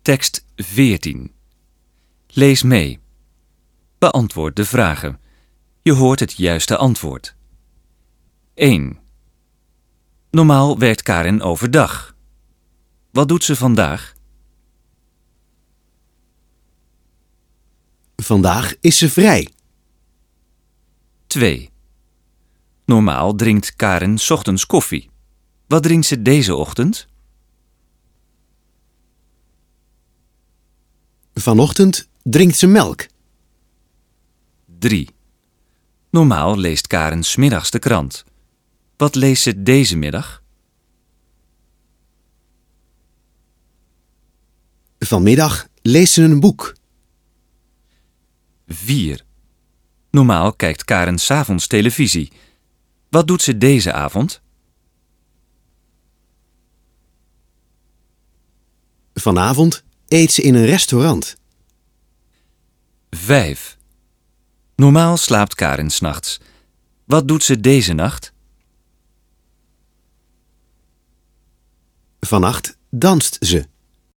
Tekst 14. Lees mee. Beantwoord de vragen. Je hoort het juiste antwoord. 1. Normaal werkt Karen overdag. Wat doet ze vandaag? Vandaag is ze vrij. 2. Normaal drinkt Karen 's ochtends koffie. Wat drinkt ze deze ochtend? Vanochtend drinkt ze melk. 3. Normaal leest Karen 's middags de krant. Wat leest ze deze middag? Vanmiddag leest ze een boek. 4. Normaal kijkt Karen 's avonds televisie. Wat doet ze deze avond? Vanavond eet ze in een restaurant. 5. Normaal slaapt Karen 's nachts. Wat doet ze deze nacht? Vannacht danst ze.